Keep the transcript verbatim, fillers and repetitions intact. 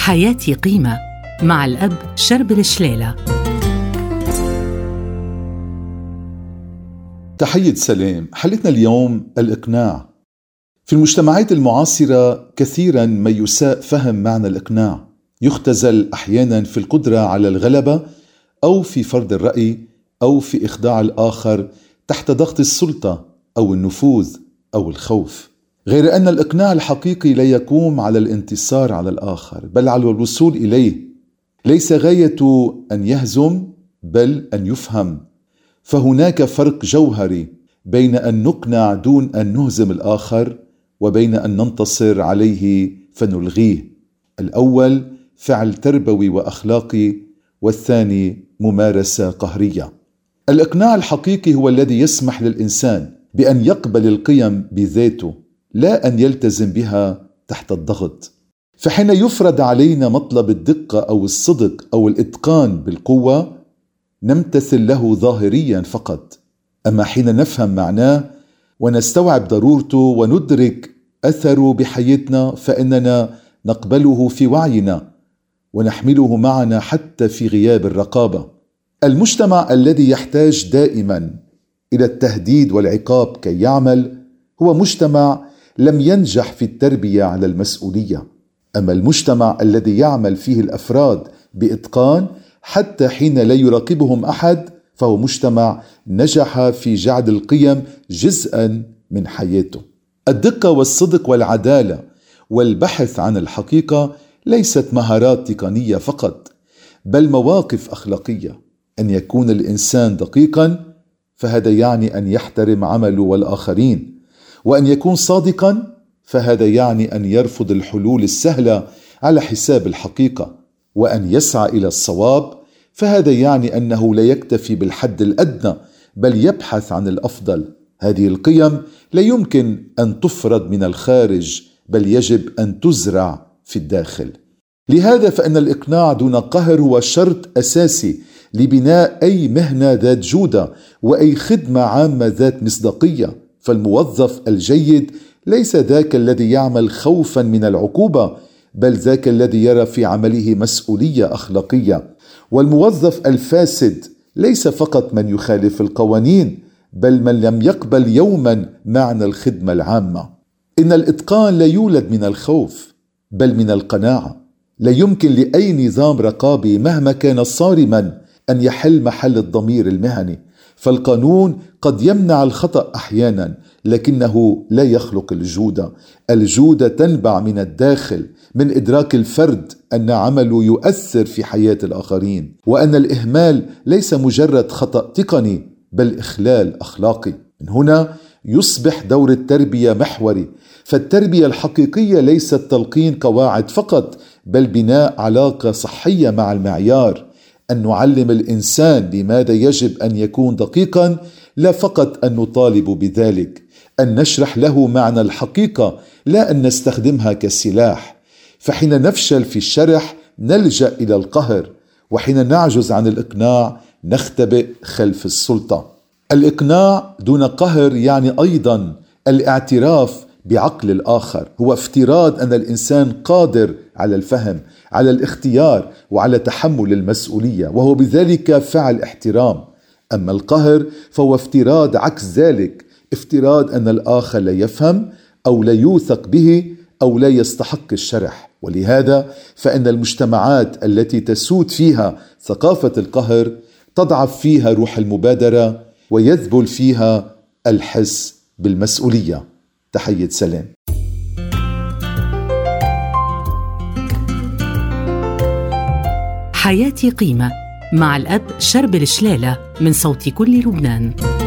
حياتي قيمة مع الأب شربل شليلة. تحية سلام. حلقتنا اليوم الإقناع. في المجتمعات المعاصرة كثيرا ما يساء فهم معنى الإقناع، يختزل أحيانا في القدرة على الغلبة أو في فرض الرأي أو في إخضاع الآخر تحت ضغط السلطة أو النفوذ أو الخوف، غير أن الإقناع الحقيقي لا يقوم على الانتصار على الآخر بل على الوصول إليه. ليس غاية أن يهزم بل أن يفهم، فهناك فرق جوهري بين أن نقنع دون أن نهزم الآخر وبين أن ننتصر عليه فنلغيه. الأول فعل تربوي وأخلاقي، والثاني ممارسة قهرية. الإقناع الحقيقي هو الذي يسمح للإنسان بأن يقبل القيم بذاته لا أن يلتزم بها تحت الضغط. فحين يفرض علينا مطلب الدقة أو الصدق أو الإتقان بالقوة نمتثل له ظاهريا فقط، أما حين نفهم معناه ونستوعب ضرورته وندرك أثره بحياتنا فإننا نقبله في وعينا ونحمله معنا حتى في غياب الرقابة. المجتمع الذي يحتاج دائما إلى التهديد والعقاب كي يعمل هو مجتمع لم ينجح في التربية على المسؤولية. أما المجتمع الذي يعمل فيه الأفراد بإتقان حتى حين لا يراقبهم أحد فهو مجتمع نجح في جعل القيم جزءا من حياته. الدقة والصدق والعدالة والبحث عن الحقيقة ليست مهارات تقنية فقط بل مواقف أخلاقية. أن يكون الإنسان دقيقا فهذا يعني أن يحترم عمله والآخرين، وأن يكون صادقا فهذا يعني أن يرفض الحلول السهلة على حساب الحقيقة، وأن يسعى إلى الصواب فهذا يعني أنه لا يكتفي بالحد الأدنى بل يبحث عن الأفضل. هذه القيم لا يمكن أن تفرض من الخارج بل يجب أن تزرع في الداخل. لهذا فإن الإقناع دون قهر هو شرط أساسي لبناء أي مهنة ذات جودة وأي خدمة عامة ذات مصداقية. فالموظف الجيد ليس ذاك الذي يعمل خوفا من العقوبة بل ذاك الذي يرى في عمله مسؤولية أخلاقية. والموظف الفاسد ليس فقط من يخالف القوانين بل من لم يقبل يوما معنى الخدمة العامة. إن الإتقان لا يولد من الخوف بل من القناعة. لا يمكن لأي نظام رقابي مهما كان صارما أن يحل محل الضمير المهني، فالقانون قد يمنع الخطأ أحيانا لكنه لا يخلق الجودة. الجودة تنبع من الداخل، من إدراك الفرد أن عمله يؤثر في حياة الآخرين، وأن الإهمال ليس مجرد خطأ تقني بل إخلال أخلاقي. من هنا يصبح دور التربية محوري. فالتربية الحقيقية ليست تلقين قواعد فقط بل بناء علاقة صحية مع المعيار. أن نعلم الإنسان لماذا يجب أن يكون دقيقا، لا فقط أن نطالب بذلك. أن نشرح له معنى الحقيقة لا أن نستخدمها كسلاح. فحين نفشل في الشرح نلجأ إلى القهر، وحين نعجز عن الإقناع نختبئ خلف السلطة. الإقناع دون قهر يعني أيضا الاعتراف بعقل الآخر. هو افتراض أن الإنسان قادر على الفهم، على الاختيار، وعلى تحمل المسؤولية، وهو بذلك فعل احترام. أما القهر فهو افتراض عكس ذلك، افتراض أن الآخر لا يفهم أو لا يوثق به أو لا يستحق الشرح. ولهذا فإن المجتمعات التي تسود فيها ثقافة القهر تضعف فيها روح المبادرة ويذبل فيها الحس بالمسؤولية. تحية سلام. حياتي قيمة مع الأب شربل شليلة من صوت كل لبنان.